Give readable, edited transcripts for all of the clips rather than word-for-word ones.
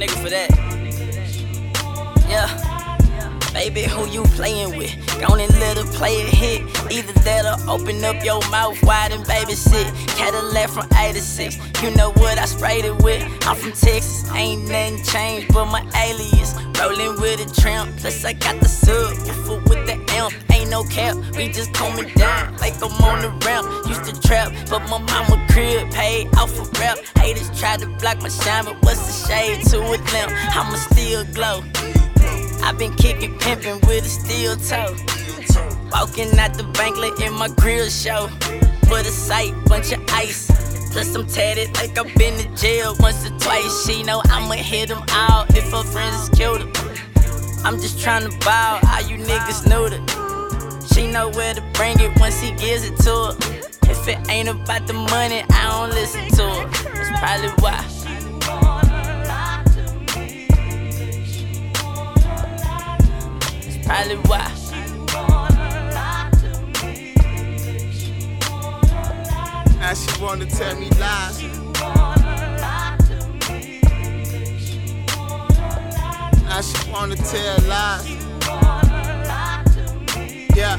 nigga for that. Yeah. Baby, who you playing with? Gonna let her play a hit. Either that or open up your mouth wide and babysit. Cadillac from 86, you know what I sprayed it with. I'm from Texas, ain't nothing changed but my alias. Rolling with a tramp, plus I got the subwoofer with the amp. Ain't no cap, we just coming down like I'm on the ramp. Used to trap, but my mama crib paid off a rap. Haters tried to block my shine, but what's the shade to a lamp? I'ma still glow. I been kicking, pimpin' with a steel toe. Walking out the bank, letting my grill show. For the sight, bunch of ice. Plus I'm tatted like I've been to jail once or twice. She know I'ma hit them all if her friends killed her. I'm just tryna ball, all you niggas knew that. She know where to bring it once he gives it to her. If it ain't about the money, I don't listen to her. That's probably why. Probably why. Now she wanna tell me lies. Now she wanna tell lies. Yeah.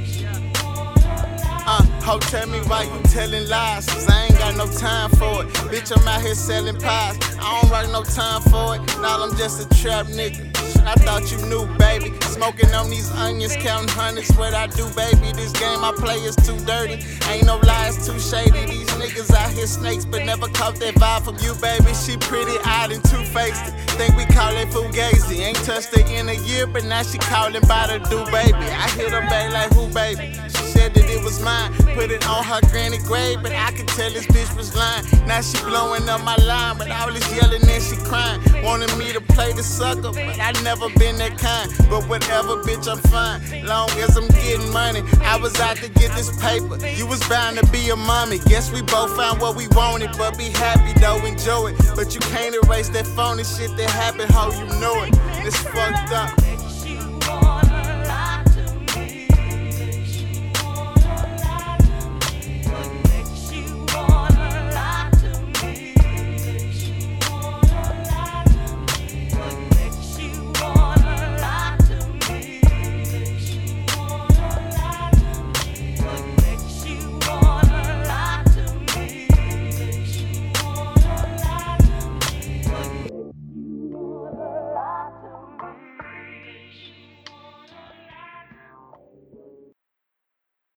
Ho, tell me why you telling lies, cause I ain't got no time for it. Bitch, I'm out here selling pies, I don't write no time for it. Now I'm just a trap nigga. I thought you knew, baby. Smoking on these onions, counting hundreds. What I do, baby, this game I play is too dirty. Ain't no lies, too shady. These niggas out here snakes, but never caught that vibe from you, baby. She pretty eyed and two-faced. Think we call it fugazi. Ain't touched her in a year, but now she calling by the do, baby. I hit her back like who, baby? She said that it was mine. Put it on her granny grave, but I could tell this bitch was lying. Now she blowing up my line, but all this yelling and she crying. Wanted me to play the sucker, but I never been that kind. But whatever, bitch, I'm fine. Long as I'm getting money. I was out to get this paper. You was bound to be a mommy. Guess we both found what we wanted, but be happy though, enjoy it. But you can't erase that phony shit that happened, ho, you know it. It's fucked up.